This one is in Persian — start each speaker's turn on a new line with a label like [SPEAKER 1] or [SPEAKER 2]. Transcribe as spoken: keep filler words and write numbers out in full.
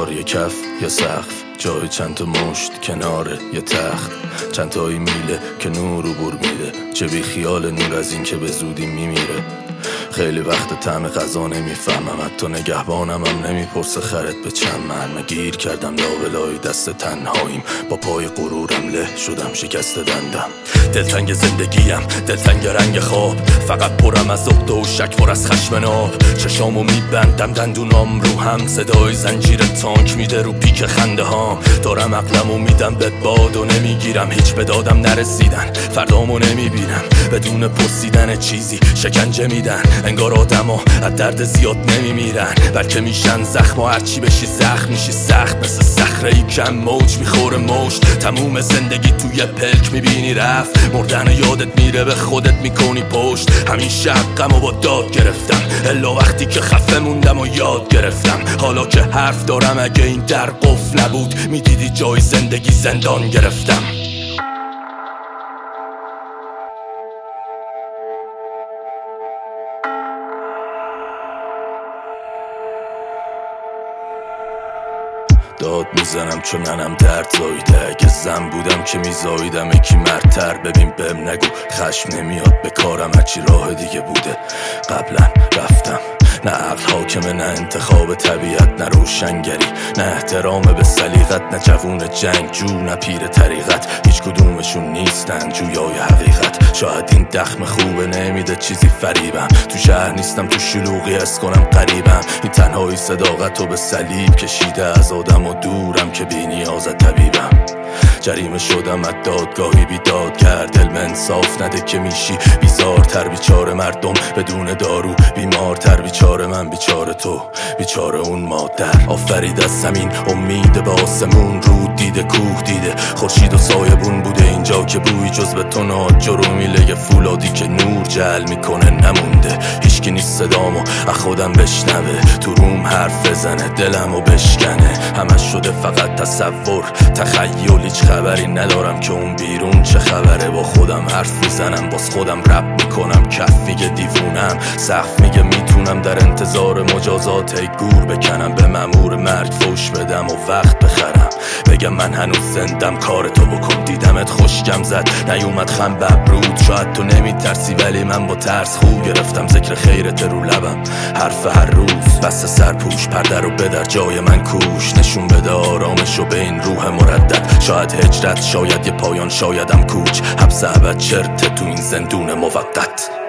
[SPEAKER 1] دیوار، یه کف، یه سقف، جای چند تا مشت کنار یه تخت، چند تایی میله که نور عبور میده، چه بی خیال نور از این که به زودی میمیره. خیلی وقت طعم غذا نمیفهمم، حتی نگهبانم هم نمیپرسه خرت به چند من. گیر کردم لابلای دست تنهاییم، با پای غرورم له شدم شکست دندم. دلتنگ زندگیم، دلتنگ رنگ خواب، فقط پرم از عقده و شک، پر از خشم ناب. چشامو میبندم دندونام رو هم، صدای زنجیر تانک میده رو پیک خنده هام. دارم عقلمو میدم به باد و نمیگیرم، هیچ به دادم نرسیدن، فردامو نمیبینم. بدون پرسیدن چیزی شکنجه میدن، انگار آدما از درد زیاد نمیمیرن، بلکه میشن زخم و هرچی بشی زخم میشی سخت. مثل صخره‌ای کم موج میخوره مشت، تموم زندگی توی پلک میبینی رفت. مردن یادت میره، به خودت میکنی پشت. همیشه حقمو با داد گرفتم، الا وقتی که خفه موندم و یاد گرفتم. حالا که حرف دارم، اگه این در قفل نبود میدیدی جای زندگی زندان گرفتم. داد میزنم چون منم درد زایده، اگه زن بودم که میزایدم یکی مرتر. ببین بهم نگو خشم نمیاد به کارم، هرچی راه دیگه بوده قبلا رفتم. نه عقل حاکمه، نه انتخاب طبیعت، نه روشنگری، نه احترام به سلیقت، نه جوون جنگ جو، نه پیر طریقت. هیچ کدومشون نیستن جویای حقیقت. شاید این دخم خوبه نمیده چیزی فریبم، تو شهر نیستم تو شلوغی اس کنم قریبم. این تنهایی صداقتو به صلیب کشیده، از آدم و دورم که بی نیاز طبیبم. جریمه شدم از دادگاهی بیدادگر، دل من انصاف نده که میشی بیزارتر. بیچاره مردم بدون دارو، بیمارتر. بیچاره من، بیچاره تو، بیچاره اون مادر. آفرید از زمین امید به آسمون، رود دیده کوه دیده، خورشید و سایبون بوده اینجا که بوی جز به تو ناد جرومیله فولادی که نور جل میکنه نمونده. هیچکی نیست صدامو از خودم بشنوه، تو روم حرف بزنه دلمو بشکنه. همش شده فقط تصور، تخیل، هیچ خبری ندارم که اون بیرون چه خبره. با خودم حرف میزنم، باز خودم رپ میکنم. کف میگه دیوونم، سقف میگه میتونم. در انتظار مجازات ای گور بکنم، به مأمور مرگ فوش بدم و وقت بخرم. بگم من هنوز زندم، کارتو بکن. دیدمت خوشگم زد، نیومد خم ببرود. شاید تو نمیترسی ولی من با ترس خوب گرفتم. ذکر خیرت رو لبم، حرف هر روز. بس سرپوش، پرده رو بدر جای من کوش. نشون بده آرامشو به این روح مردد. شاید هجرت، شاید یه پایان، شایدم کوچ. حبس ابد چرته تو این زندون موقت.